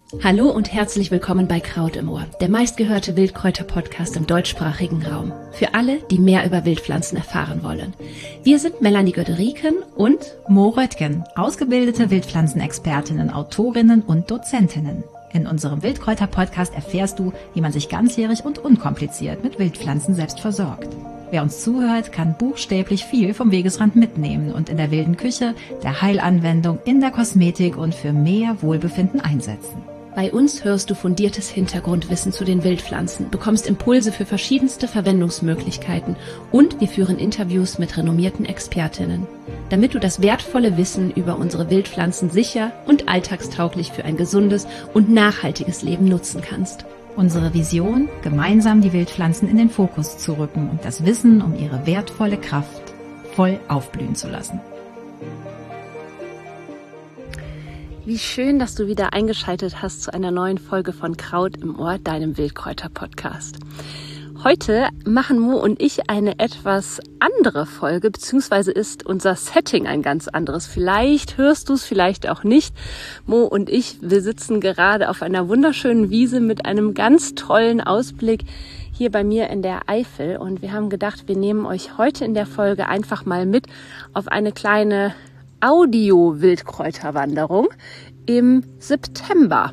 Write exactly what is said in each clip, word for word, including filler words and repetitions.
Hallo und herzlich willkommen bei Kraut im Ohr, der meistgehörte Wildkräuter-Podcast im deutschsprachigen Raum. Für alle, die mehr über Wildpflanzen erfahren wollen. Wir sind Melanie Göderiken und Mo Röttgen, ausgebildete Wildpflanzenexpertinnen, Autorinnen und Dozentinnen. In unserem Wildkräuter-Podcast erfährst du, wie man sich ganzjährig und unkompliziert mit Wildpflanzen selbst versorgt. Wer uns zuhört, kann buchstäblich viel vom Wegesrand mitnehmen und in der wilden Küche, der Heilanwendung, in der Kosmetik und für mehr Wohlbefinden einsetzen. Bei uns hörst du fundiertes Hintergrundwissen zu den Wildpflanzen, bekommst Impulse für verschiedenste Verwendungsmöglichkeiten und wir führen Interviews mit renommierten Expertinnen, damit du das wertvolle Wissen über unsere Wildpflanzen sicher und alltagstauglich für ein gesundes und nachhaltiges Leben nutzen kannst. Unsere Vision, gemeinsam die Wildpflanzen in den Fokus zu rücken und das Wissen um ihre wertvolle Kraft voll aufblühen zu lassen. Wie schön, dass du wieder eingeschaltet hast zu einer neuen Folge von Kraut im Ohr, deinem Wildkräuter-Podcast. Heute machen Mo und ich eine etwas andere Folge, beziehungsweise ist unser Setting ein ganz anderes. Vielleicht hörst du es, vielleicht auch nicht. Mo und ich, wir sitzen gerade auf einer wunderschönen Wiese mit einem ganz tollen Ausblick hier bei mir in der Eifel. Und wir haben gedacht, wir nehmen euch heute in der Folge einfach mal mit auf eine kleine Audio-Wildkräuterwanderung im September.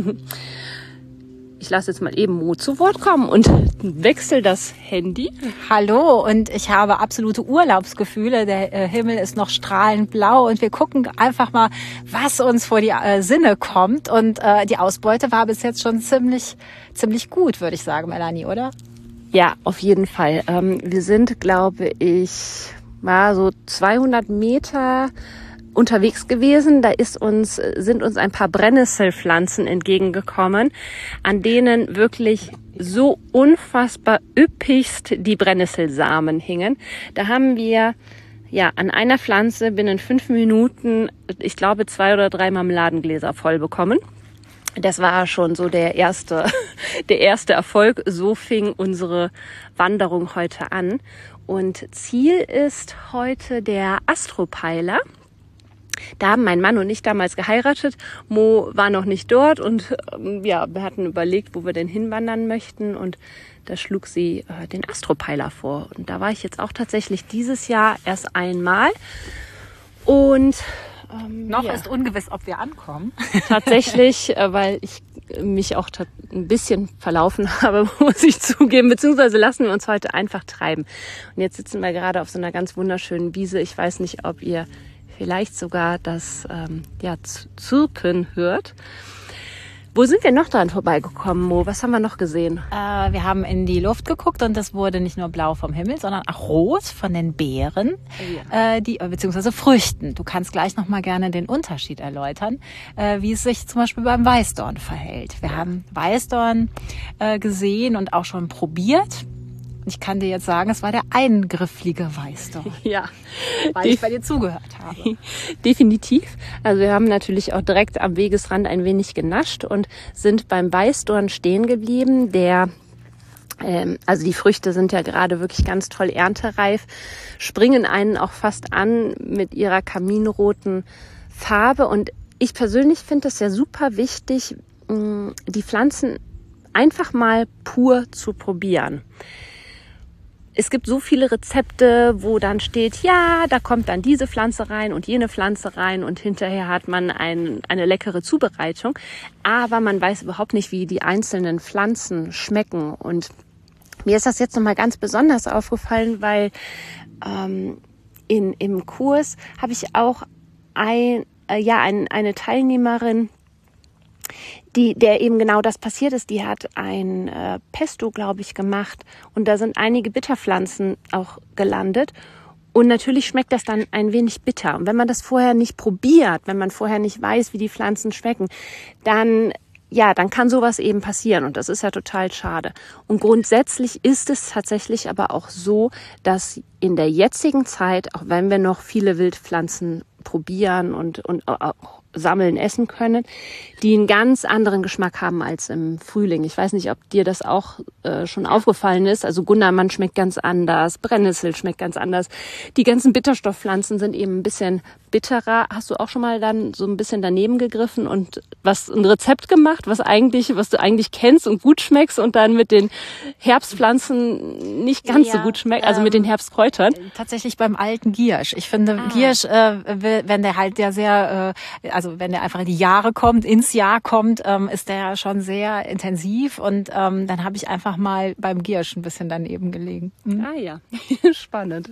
Ich lasse jetzt mal eben Mo zu Wort kommen und wechsle das Handy. Hallo, und ich habe absolute Urlaubsgefühle. Der äh, Himmel ist noch strahlend blau und wir gucken einfach mal, was uns vor die äh, Sinne kommt. Und äh, die Ausbeute war bis jetzt schon ziemlich, ziemlich gut, würde ich sagen, Melanie, oder? Ja, auf jeden Fall. Ähm, wir sind, glaube ich, war so zweihundert Meter unterwegs gewesen. Da ist uns, sind uns ein paar Brennnesselpflanzen entgegengekommen, an denen wirklich so unfassbar üppigst die Brennnesselsamen hingen. Da haben wir ja an einer Pflanze binnen fünf Minuten, ich glaube, zwei oder drei Marmeladengläser voll bekommen. Das war schon so der erste, der erste Erfolg. So fing unsere Wanderung heute an. Und Ziel ist heute der Astropeiler. Da haben mein Mann und ich damals geheiratet. Mo war noch nicht dort und ähm, ja, wir hatten überlegt, wo wir denn hinwandern möchten. Und da schlug sie äh, den Astropeiler vor. Und da war ich jetzt auch tatsächlich dieses Jahr erst einmal. Und Ähm, Noch ja. ist ungewiss, ob wir ankommen. Tatsächlich, äh, weil ich mich auch ta- ein bisschen verlaufen habe, muss ich zugeben, beziehungsweise lassen wir uns heute einfach treiben. Und jetzt sitzen wir gerade auf so einer ganz wunderschönen Wiese. Ich weiß nicht, ob ihr vielleicht sogar das ähm, ja, Zirpen hört. Wo sind wir noch dran vorbeigekommen, Mo? Was haben wir noch gesehen? Äh, wir haben in die Luft geguckt und es wurde nicht nur blau vom Himmel, sondern auch rot von den Beeren, ja. äh, die, beziehungsweise Früchten. Du kannst gleich noch mal gerne den Unterschied erläutern, äh, wie es sich zum Beispiel beim Weißdorn verhält. Wir ja. haben Weißdorn äh, gesehen und auch schon probiert. Ich kann dir jetzt sagen, es war der eingrifflige Weißdorn. Ja. Weil ich bei dir zugehört habe. Definitiv. Also wir haben natürlich auch direkt am Wegesrand ein wenig genascht und sind beim Weißdorn stehen geblieben. Der, ähm, also die Früchte sind ja gerade wirklich ganz toll erntereif, springen einen auch fast an mit ihrer kaminroten Farbe. Und ich persönlich finde es ja super wichtig, mh, die Pflanzen einfach mal pur zu probieren. Es gibt so viele Rezepte, wo dann steht, ja, da kommt dann diese Pflanze rein und jene Pflanze rein und hinterher hat man ein, eine leckere Zubereitung. Aber man weiß überhaupt nicht, wie die einzelnen Pflanzen schmecken. Und mir ist das jetzt nochmal ganz besonders aufgefallen, weil ähm, in, im Kurs habe ich auch ein, äh, ja, ein, eine Teilnehmerin, Die, der eben genau das passiert ist, die hat ein äh, Pesto, glaube ich, gemacht und da sind einige Bitterpflanzen auch gelandet und natürlich schmeckt das dann ein wenig bitter. Und wenn man das vorher nicht probiert, wenn man vorher nicht weiß, wie die Pflanzen schmecken, dann ja, dann kann sowas eben passieren und das ist ja total schade. Und grundsätzlich ist es tatsächlich aber auch so, dass in der jetzigen Zeit, auch wenn wir noch viele Wildpflanzen probieren und, und auch sammeln, essen können, die einen ganz anderen Geschmack haben als im Frühling. Ich weiß nicht, ob dir das auch äh, schon aufgefallen ist. Also Gundermann schmeckt ganz anders, Brennnessel schmeckt ganz anders. Die ganzen Bitterstoffpflanzen sind eben ein bisschen bitterer. Hast du auch schon mal dann so ein bisschen daneben gegriffen und was ein Rezept gemacht, was eigentlich, was du eigentlich kennst und gut schmeckst und dann mit den Herbstpflanzen nicht ganz ja, so gut schmeckt, also ähm, mit den Herbstkräutern? Tatsächlich beim alten Giersch. Ich finde ah. Giersch, äh, wenn der halt ja sehr, äh, also wenn der einfach in die Jahre kommt, ins Jahr kommt, ähm, ist der ja schon sehr intensiv und ähm, dann habe ich einfach mal beim Giersch ein bisschen daneben gelegen. Mhm. Ah ja, spannend.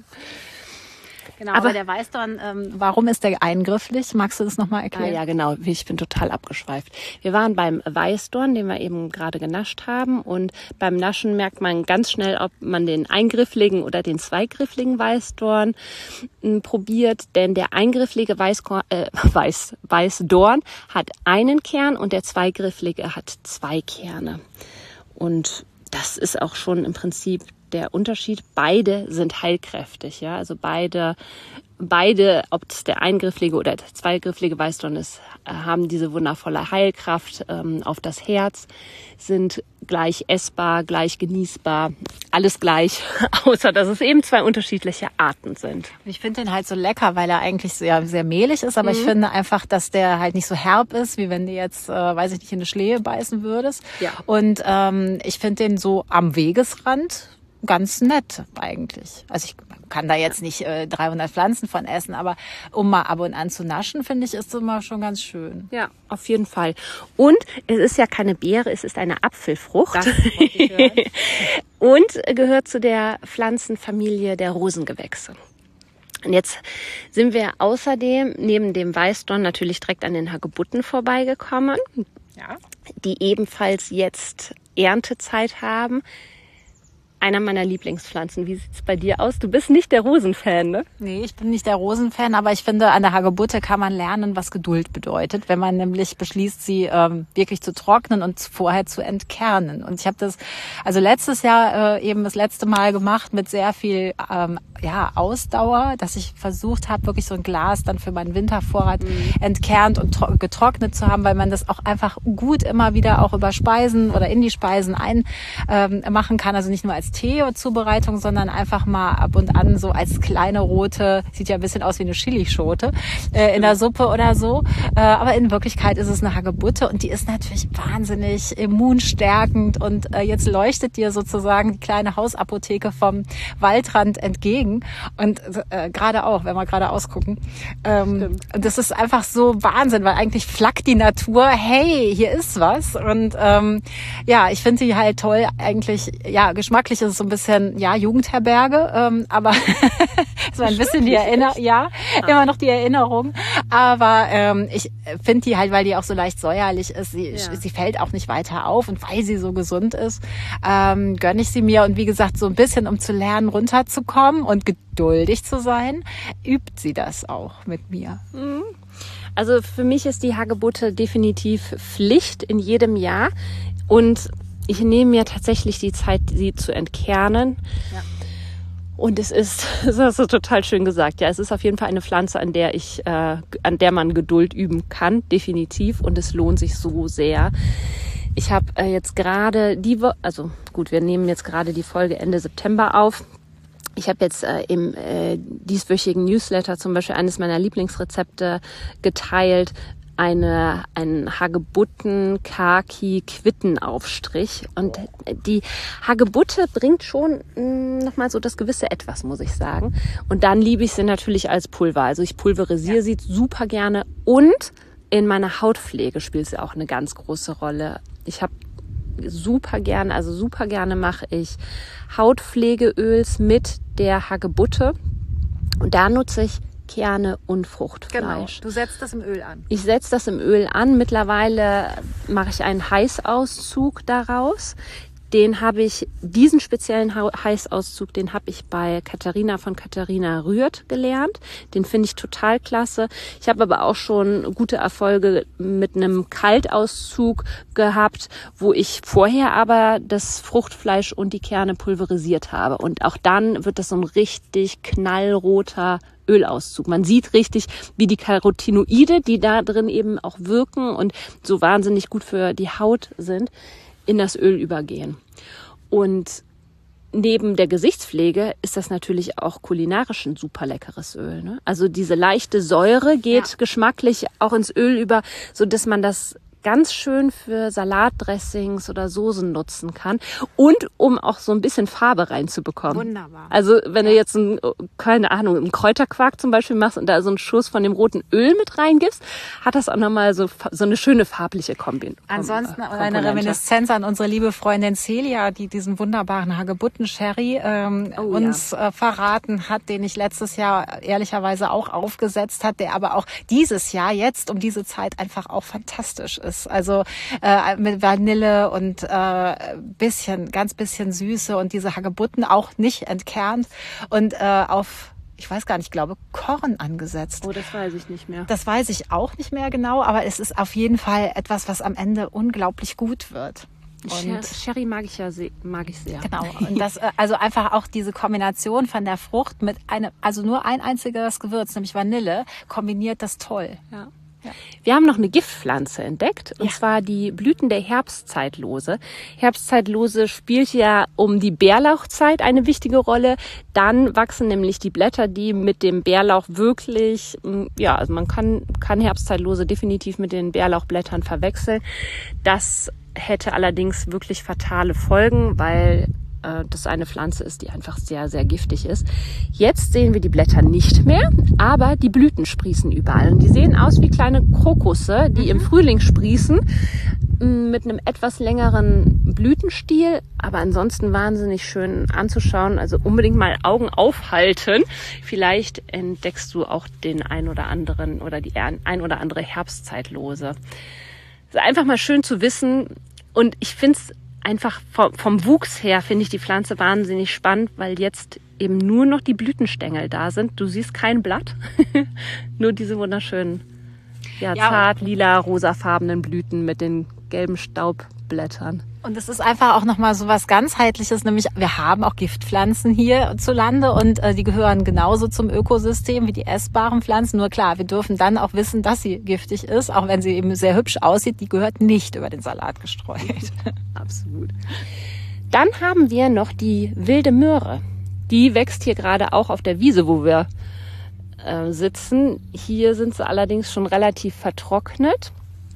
Genau, aber, aber der Weißdorn, ähm, warum ist der eingrifflich? Magst du das nochmal erklären? Ah, ja, genau. Ich bin total abgeschweift. Wir waren beim Weißdorn, den wir eben gerade genascht haben. Und beim Naschen merkt man ganz schnell, ob man den eingriffligen oder den zweigriffligen Weißdorn m, probiert. Denn der eingrifflige Weißkorn, äh, Weiß, Weißdorn hat einen Kern und der zweigrifflige hat zwei Kerne. Und das ist auch schon im Prinzip der Unterschied. Beide sind heilkräftig, ja, also beide, beide, ob es der eingrifflige oder der zweigrifflige Weißdorn ist, haben diese wundervolle Heilkraft ähm, auf das Herz, sind gleich essbar, gleich genießbar, alles gleich, außer dass es eben zwei unterschiedliche Arten sind. Ich finde den halt so lecker, weil er eigentlich sehr, sehr mehlig ist, aber mhm. ich finde einfach, dass der halt nicht so herb ist, wie wenn du jetzt, äh, weiß ich nicht, in eine Schlehe beißen würdest. Ja. Und ähm, ich finde den so am Wegesrand ganz nett eigentlich. Also ich kann da jetzt nicht äh, dreihundert Pflanzen von essen, aber um mal ab und an zu naschen, finde ich, ist es immer schon ganz schön. Ja, auf jeden Fall. Und es ist ja keine Beere, es ist eine Apfelfrucht. Das wollte ich hören. Und gehört zu der Pflanzenfamilie der Rosengewächse. Und jetzt sind wir außerdem neben dem Weißdorn natürlich direkt an den Hagebutten vorbeigekommen, ja, die ebenfalls jetzt Erntezeit haben. Einer meiner Lieblingspflanzen. Wie sieht's bei dir aus? Du bist nicht der Rosenfan, ne? Nee, ich bin nicht der Rosenfan, aber ich finde, an der Hagebutte kann man lernen, was Geduld bedeutet, wenn man nämlich beschließt, sie ähm, wirklich zu trocknen und vorher zu entkernen. Und ich habe das also letztes Jahr äh, eben das letzte Mal gemacht mit sehr viel ähm, ja Ausdauer, dass ich versucht habe, wirklich so ein Glas dann für meinen Wintervorrat mhm. entkernt und tro- getrocknet zu haben, weil man das auch einfach gut immer wieder auch über Speisen oder in die Speisen ein ähm, machen kann. Also nicht nur als Tee-Zubereitung, sondern einfach mal ab und an so als kleine rote, sieht ja ein bisschen aus wie eine Chilischote, äh, in der Suppe oder so. Äh, aber in Wirklichkeit ist es eine Hagebutte und die ist natürlich wahnsinnig immunstärkend und äh, jetzt leuchtet dir sozusagen die kleine Hausapotheke vom Waldrand entgegen und äh, gerade auch, wenn wir gerade ausgucken. Ähm, das ist einfach so Wahnsinn, weil eigentlich flackt die Natur, hey, hier ist was und ähm, ja, ich finde die halt toll, eigentlich, ja, geschmacklich ist es so ein bisschen, ja, Jugendherberge, ähm, aber es war ein bisschen die Erinnerung, ja, immer noch die Erinnerung, aber ähm, ich finde die halt, weil die auch so leicht säuerlich ist, sie, ja. sie fällt auch nicht weiter auf und weil sie so gesund ist, ähm, gönne ich sie mir und wie gesagt, so ein bisschen, um zu lernen, runterzukommen und geduldig zu sein, übt sie das auch mit mir. Mhm. Also für mich ist die Hagebutte definitiv Pflicht in jedem Jahr und ich nehme mir tatsächlich die Zeit, sie zu entkernen. Ja. Und es ist, das hast du total schön gesagt, ja, es ist auf jeden Fall eine Pflanze, an der ich, äh, an der man Geduld üben kann, definitiv. Und es lohnt sich so sehr. Ich habe äh, jetzt gerade die Woche, also gut, wir nehmen jetzt gerade die Folge Ende September auf. Ich habe jetzt äh, im äh, dieswöchigen Newsletter zum Beispiel eines meiner Lieblingsrezepte geteilt, eine ein Hagebutten-Kaki-Quittenaufstrich. Und die Hagebutte bringt schon mh, nochmal so das gewisse Etwas, muss ich sagen. Und dann liebe ich sie natürlich als Pulver. Also ich pulverisiere ja. sie super gerne. Und in meiner Hautpflege spielt sie auch eine ganz große Rolle. Ich habe super gerne, also super gerne mache ich Hautpflegeöls mit der Hagebutte. Und da nutze ich Kerne und Fruchtfleisch. Genau, du setzt das im Öl an. Ich setze das im Öl an. Mittlerweile mache ich einen Heißauszug daraus. Den habe ich, diesen speziellen Heißauszug, den habe ich bei Katharina von Katharina Rührt gelernt. Den finde ich total klasse. Ich habe aber auch schon gute Erfolge mit einem Kaltauszug gehabt, wo ich vorher aber das Fruchtfleisch und die Kerne pulverisiert habe. Und auch dann wird das so ein richtig knallroter Ölauszug. Man sieht richtig, wie die Carotinoide, die da drin eben auch wirken und so wahnsinnig gut für die Haut sind, in das Öl übergehen. Und neben der Gesichtspflege ist das natürlich auch kulinarisch ein super leckeres Öl, ne? Also diese leichte Säure geht ja. geschmacklich auch ins Öl über, so dass man das ganz schön für Salatdressings oder Soßen nutzen kann und um auch so ein bisschen Farbe reinzubekommen. Wunderbar. Also wenn ja. du jetzt, ein, keine Ahnung, einen Kräuterquark zum Beispiel machst und da so einen Schuss von dem roten Öl mit reingibst, hat das auch nochmal so, so eine schöne farbliche Kombi. Ansonsten eine Reminiszenz an unsere liebe Freundin Celia, die diesen wunderbaren Hagebutten-Sherry ähm, oh, uns ja. äh, verraten hat, den ich letztes Jahr ehrlicherweise auch aufgesetzt hat, der aber auch dieses Jahr jetzt um diese Zeit einfach auch fantastisch ist. Also äh, mit Vanille und äh, bisschen, ganz bisschen Süße und diese Hagebutten auch nicht entkernt und äh, auf, ich weiß gar nicht, ich glaube Korn angesetzt. Oh, das weiß ich nicht mehr. Das weiß ich auch nicht mehr genau, aber es ist auf jeden Fall etwas, was am Ende unglaublich gut wird. Und Sherry mag ich ja sehr, mag ich sehr. Genau. Und das, also einfach auch diese Kombination von der Frucht mit einem, also nur ein einziges Gewürz, nämlich Vanille, kombiniert das toll. Ja. Ja. Wir haben noch eine Giftpflanze entdeckt, und ja. zwar die Blüten der Herbstzeitlose. Herbstzeitlose spielt ja um die Bärlauchzeit eine wichtige Rolle. Dann wachsen nämlich die Blätter, die mit dem Bärlauch wirklich, ja, also man kann, kann Herbstzeitlose definitiv mit den Bärlauchblättern verwechseln. Das hätte allerdings wirklich fatale Folgen, weil das eine Pflanze ist, die einfach sehr, sehr giftig ist. Jetzt sehen wir die Blätter nicht mehr, aber die Blüten sprießen überall. Und die sehen aus wie kleine Krokusse, die mhm. im Frühling sprießen, mit einem etwas längeren Blütenstiel, aber ansonsten wahnsinnig schön anzuschauen. Also unbedingt mal Augen aufhalten. Vielleicht entdeckst du auch den ein oder anderen oder die ein oder andere Herbstzeitlose. Es ist einfach mal schön zu wissen, und ich finde es einfach vom, vom Wuchs her finde ich die Pflanze wahnsinnig spannend, weil jetzt eben nur noch die Blütenstängel da sind. Du siehst kein Blatt, nur diese wunderschönen, ja, ja, zart lila, rosafarbenen Blüten mit den gelben Staubblättern. Und es ist einfach auch nochmal so was ganzheitliches, nämlich wir haben auch Giftpflanzen hier zu Lande und äh, die gehören genauso zum Ökosystem wie die essbaren Pflanzen. Nur klar, wir dürfen dann auch wissen, dass sie giftig ist, auch wenn sie eben sehr hübsch aussieht. Die gehört nicht über den Salat gestreut. Absolut. Dann haben wir noch die wilde Möhre. Die wächst hier gerade auch auf der Wiese, wo wir äh, sitzen. Hier sind sie allerdings schon relativ vertrocknet.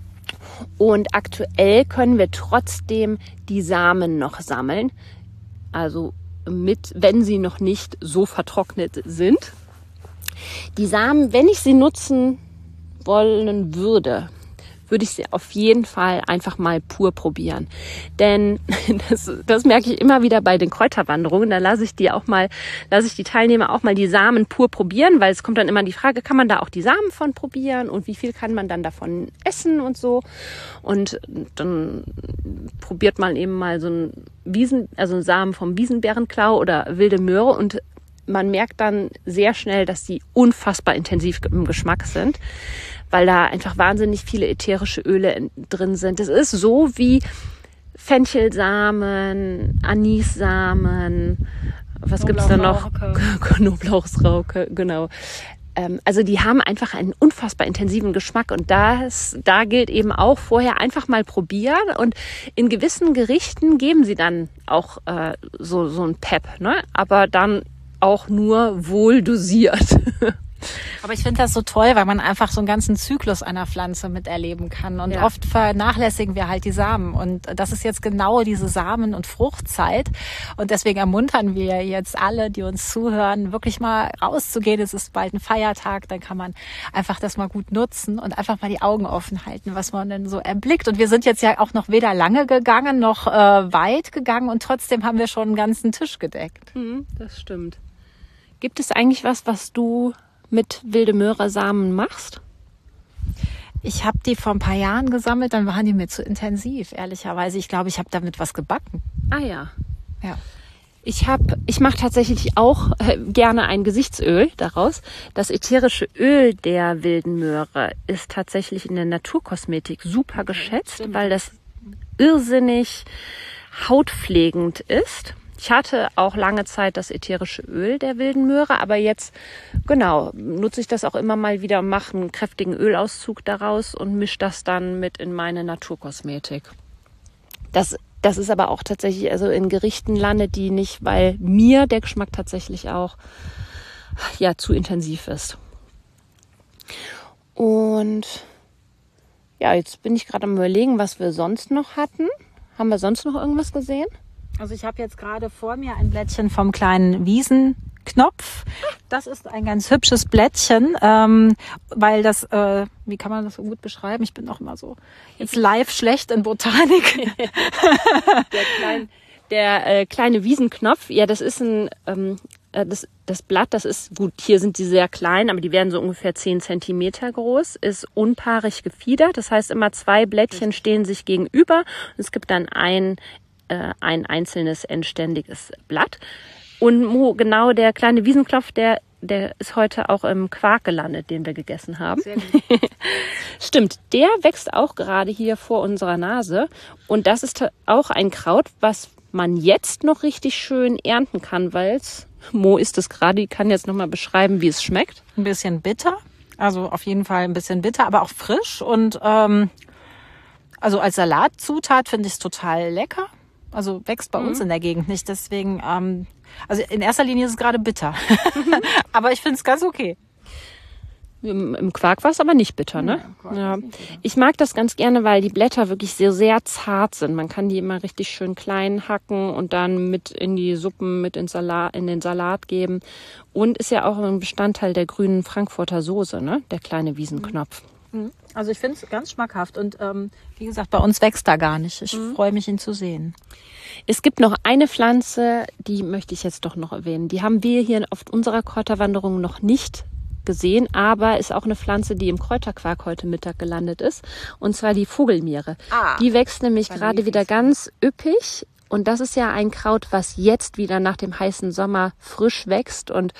Und aktuell können wir trotzdem die Samen noch sammeln, also mit, wenn sie noch nicht so vertrocknet sind. Die Samen, wenn ich sie nutzen wollen würde, würde ich sie auf jeden Fall einfach mal pur probieren. Denn das, das merke ich immer wieder bei den Kräuterwanderungen. Da lasse ich die auch mal, lasse ich die Teilnehmer auch mal die Samen pur probieren, weil es kommt dann immer die Frage, kann man da auch die Samen von probieren und wie viel kann man dann davon essen und so. Und dann probiert man eben mal so einen Wiesen, also einen Samen vom Wiesenbärenklau oder wilde Möhre, und man merkt dann sehr schnell, dass die unfassbar intensiv im Geschmack sind, weil da einfach wahnsinnig viele ätherische Öle drin sind. Es ist so wie Fenchelsamen, Anissamen, was gibt's da noch? Knoblauchsrauke, genau. Also die haben einfach einen unfassbar intensiven Geschmack, und das, da gilt eben auch vorher einfach mal probieren, und in gewissen Gerichten geben sie dann auch äh, so, so ein Pep, ne? Aber dann auch nur wohl dosiert. Aber ich finde das so toll, weil man einfach so einen ganzen Zyklus einer Pflanze miterleben kann. Und ja. oft vernachlässigen wir halt die Samen. Und das ist jetzt genau diese Samen- und Fruchtzeit. Und deswegen ermuntern wir jetzt alle, die uns zuhören, wirklich mal rauszugehen. Es ist bald ein Feiertag, dann kann man einfach das mal gut nutzen und einfach mal die Augen offen halten, was man denn so erblickt. Und wir sind jetzt ja auch noch weder lange gegangen, noch äh, weit gegangen. Und trotzdem haben wir schon einen ganzen Tisch gedeckt. Mhm, das stimmt. Gibt es eigentlich was, was du mit wilde Möhre Samen machst? Ich habe die vor ein paar Jahren gesammelt, dann waren die mir zu intensiv, ehrlicherweise. Ich glaube, ich habe damit was gebacken. Ah ja. Ja. Ich habe, ich mache tatsächlich auch äh, gerne ein Gesichtsöl daraus. Das ätherische Öl der wilden Möhre ist tatsächlich in der Naturkosmetik super geschätzt, Stimmt. weil das irrsinnig hautpflegend ist. Ich hatte auch lange Zeit das ätherische Öl der wilden Möhre, aber jetzt, genau, nutze ich das auch immer mal wieder, mache einen kräftigen Ölauszug daraus und mische das dann mit in meine Naturkosmetik. Das, das ist aber auch tatsächlich, also in Gerichten landet die nicht, weil mir der Geschmack tatsächlich auch, ja, zu intensiv ist. Und ja, jetzt bin ich gerade am Überlegen, was wir sonst noch hatten. Haben wir sonst noch irgendwas gesehen? Also ich habe jetzt gerade vor mir ein Blättchen vom kleinen Wiesenknopf. Das ist ein ganz hübsches Blättchen, ähm, weil das, äh, wie kann man das so gut beschreiben? Ich bin auch immer so jetzt live schlecht in Botanik. Der, klein, der äh, kleine Wiesenknopf, ja, das ist ein, ähm, das, das Blatt, das ist, gut, hier sind die sehr klein, aber die werden so ungefähr zehn Zentimeter groß, ist unpaarig gefiedert. Das heißt, immer zwei Blättchen stehen sich gegenüber und es gibt dann ein ein einzelnes endständiges Blatt. Und Mo, genau der kleine Wiesenknopf, der, der ist heute auch im Quark gelandet, den wir gegessen haben. Sehr gut. Stimmt, der wächst auch gerade hier vor unserer Nase. Und das ist auch ein Kraut, was man jetzt noch richtig schön ernten kann, weil es, Mo isst es gerade, die kann jetzt nochmal beschreiben, wie es schmeckt. Ein bisschen bitter, also auf jeden Fall ein bisschen bitter, aber auch frisch. Und ähm, also als Salatzutat finde ich es total lecker. Also wächst bei mhm. uns in der Gegend nicht. Deswegen, ähm, also in erster Linie ist es gerade bitter. Aber ich finde es ganz okay. Im, im Quark war es aber nicht bitter, ne? Ja, ja. Nicht bitter. Ich mag das ganz gerne, weil die Blätter wirklich sehr, sehr zart sind. Man kann die immer richtig schön klein hacken und dann mit in die Suppen, mit in, Salat, in den Salat geben. Und ist ja auch ein Bestandteil der grünen Frankfurter Soße, ne? Der kleine Wiesenknopf. Mhm. Also ich finde es ganz schmackhaft und ähm, wie gesagt, bei uns wächst da gar nicht. Ich mhm. freue mich, ihn zu sehen. Es gibt noch eine Pflanze, die möchte ich jetzt doch noch erwähnen. Die haben wir hier auf unserer Kräuterwanderung noch nicht gesehen, aber ist auch eine Pflanze, die im Kräuterquark heute Mittag gelandet ist. Und zwar die Vogelmiere. Ah, die wächst nämlich gerade wieder ganz üppig. Und das ist ja ein Kraut, was jetzt wieder nach dem heißen Sommer frisch wächst und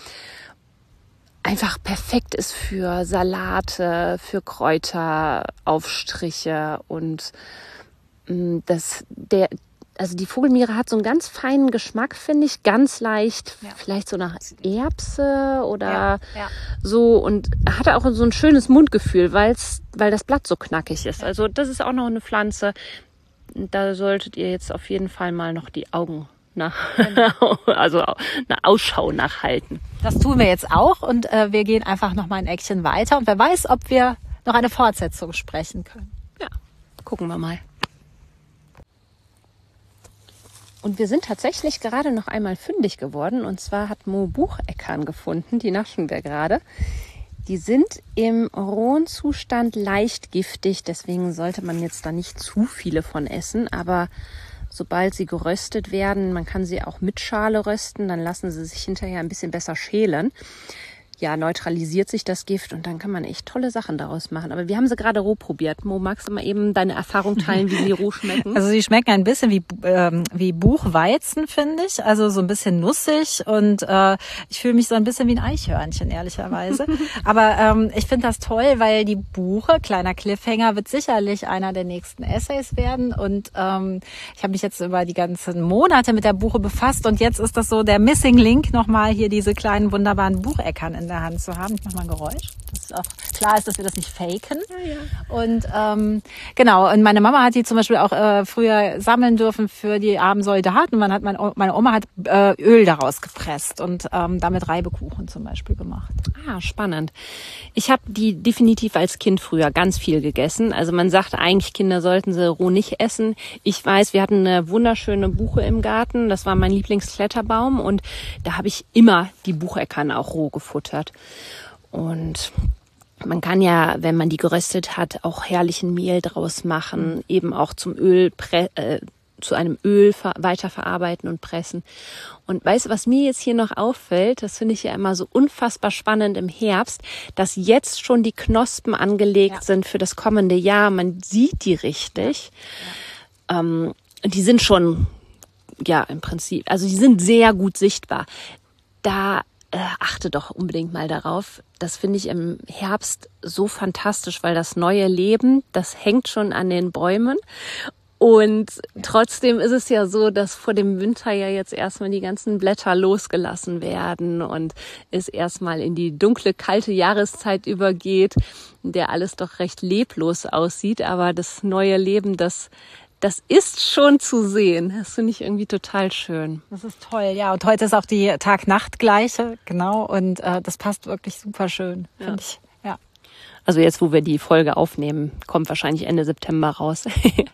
einfach perfekt ist für Salate, für Kräuteraufstriche und das, der, also die Vogelmiere hat so einen ganz feinen Geschmack, finde ich, ganz leicht, ja. Vielleicht so nach Erbse oder ja, ja. so und hat auch so ein schönes Mundgefühl, weil's, weil das Blatt so knackig ist. Also das ist auch noch eine Pflanze, da solltet ihr jetzt auf jeden Fall mal noch die Augen nach, also eine Ausschau nachhalten. Das tun wir jetzt auch und äh, wir gehen einfach noch mal ein Eckchen weiter und wer weiß, ob wir noch eine Fortsetzung sprechen können. Ja, gucken wir mal. Und wir sind tatsächlich gerade noch einmal fündig geworden und zwar hat Mo Bucheckern gefunden, die naschen wir gerade. Die sind im rohen Zustand leicht giftig, deswegen sollte man jetzt da nicht zu viele von essen, aber sobald sie geröstet werden, man kann sie auch mit Schale rösten, dann lassen sie sich hinterher ein bisschen besser schälen. Ja, neutralisiert sich das Gift und dann kann man echt tolle Sachen daraus machen. Aber wir haben sie gerade roh probiert. Mo, magst du mal eben deine Erfahrung teilen, wie sie roh schmecken? Also sie schmecken ein bisschen wie ähm, wie Buchweizen, finde ich. Also so ein bisschen nussig und äh, ich fühle mich so ein bisschen wie ein Eichhörnchen, ehrlicherweise. Aber ähm, ich finde das toll, weil die Buche, kleiner Cliffhanger, wird sicherlich einer der nächsten Essays werden. Und ähm, ich habe mich jetzt über die ganzen Monate mit der Buche befasst und jetzt ist das so der Missing Link, nochmal hier diese kleinen wunderbaren Bucheckern in der Hand zu haben. Ich mache mal ein Geräusch, dass es auch klar ist, dass wir das nicht faken. Ja, ja. Und ähm, genau, und meine Mama hat die zum Beispiel auch äh, früher sammeln dürfen für die armen Soldaten. Man hat, mein, meine Oma hat äh, Öl daraus gepresst und ähm, damit Reibekuchen zum Beispiel gemacht. Ah, spannend. Ich habe die definitiv als Kind früher ganz viel gegessen. Also man sagt eigentlich, Kinder sollten sie roh nicht essen. Ich weiß, wir hatten eine wunderschöne Buche im Garten. Das war mein Lieblingskletterbaum und da habe ich immer die Bucheckern auch roh gefuttert. Und man kann ja, wenn man die geröstet hat, auch herrlichen Mehl draus machen, eben auch zum Öl, äh, zu einem Öl weiterverarbeiten und pressen. Und weißt du, was mir jetzt hier noch auffällt, das finde ich ja immer so unfassbar spannend im Herbst, dass jetzt schon die Knospen angelegt ja. sind für das kommende Jahr. Man sieht die richtig. Ja. Ja. Ähm, die sind schon, ja, im Prinzip, also die sind sehr gut sichtbar. Da äh, achte doch unbedingt mal darauf. Das finde ich im Herbst so fantastisch, weil das neue Leben, das hängt schon an den Bäumen. Und trotzdem ist es ja so, dass vor dem Winter ja jetzt erstmal die ganzen Blätter losgelassen werden und es erstmal in die dunkle, kalte Jahreszeit übergeht, in der alles doch recht leblos aussieht. Aber das neue Leben, das Das ist schon zu sehen. Das finde ich irgendwie total schön. Das ist toll, ja. Und heute ist auch die Tag-Nacht-Gleiche, genau. Und äh, das passt wirklich super schön, ja. finde ich. Ja. Also jetzt, wo wir die Folge aufnehmen, kommt wahrscheinlich Ende September raus.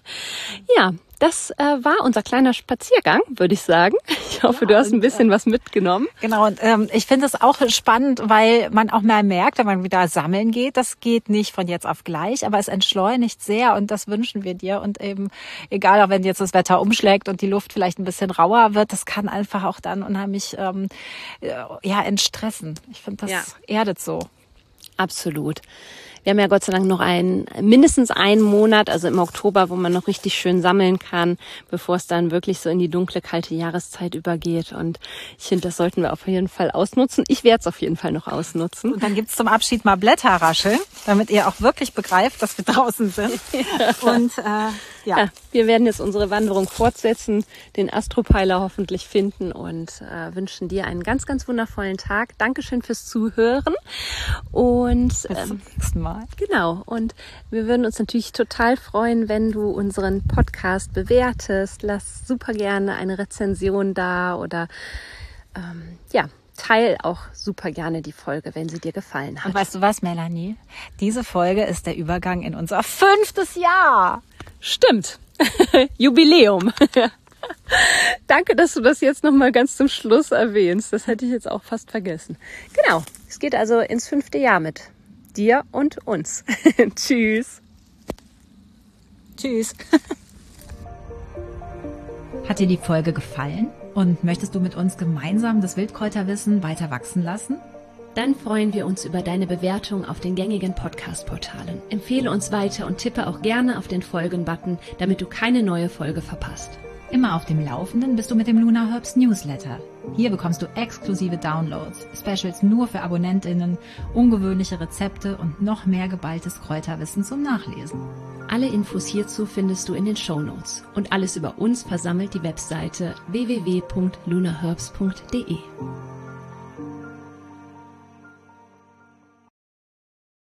Ja, das äh, war unser kleiner Spaziergang, würde ich sagen. Ich hoffe, ja, du hast ein bisschen äh, was mitgenommen. Genau, und ähm, ich finde es auch spannend, weil man auch mal merkt, wenn man wieder sammeln geht, das geht nicht von jetzt auf gleich, aber es entschleunigt sehr und das wünschen wir dir. Und eben, egal, auch wenn jetzt das Wetter umschlägt und die Luft vielleicht ein bisschen rauer wird, das kann einfach auch dann unheimlich ähm, ja, entstressen. Ich finde, das ja. erdet so. Absolut. Wir haben ja Gott sei Dank noch einen, mindestens einen Monat, also im Oktober, wo man noch richtig schön sammeln kann, bevor es dann wirklich so in die dunkle, kalte Jahreszeit übergeht. Und ich finde, das sollten wir auf jeden Fall ausnutzen. Ich werde es auf jeden Fall noch ausnutzen. Und dann gibt's zum Abschied mal Blätterrascheln, damit ihr auch wirklich begreift, dass wir draußen sind. Ja. Und äh, ja. ja, wir werden jetzt unsere Wanderung fortsetzen, den Astropeiler hoffentlich finden und äh, wünschen dir einen ganz, ganz wundervollen Tag. Dankeschön fürs Zuhören. Und bis zum nächsten Mal. Genau. Und wir würden uns natürlich total freuen, wenn du unseren Podcast bewertest. Lass super gerne eine Rezension da oder ähm, ja, teil auch super gerne die Folge, wenn sie dir gefallen hat. Und weißt du was, Melanie? Diese Folge ist der Übergang in unser fünftes Jahr. Stimmt. Jubiläum. Danke, dass du das jetzt nochmal ganz zum Schluss erwähnst. Das hätte ich jetzt auch fast vergessen. Genau. Es geht also ins fünfte Jahr mit dir und uns. Tschüss. Tschüss. Hat dir die Folge gefallen? Und möchtest du mit uns gemeinsam das Wildkräuterwissen weiter wachsen lassen? Dann freuen wir uns über deine Bewertung auf den gängigen Podcast-Portalen. Empfehle uns weiter und tippe auch gerne auf den Folgen-Button, damit du keine neue Folge verpasst. Immer auf dem Laufenden bist du mit dem Luna Herbs Newsletter. Hier bekommst du exklusive Downloads, Specials nur für AbonnentInnen, ungewöhnliche Rezepte und noch mehr geballtes Kräuterwissen zum Nachlesen. Alle Infos hierzu findest du in den Shownotes und alles über uns versammelt die Webseite w w w punkt lunaherbs punkt d e.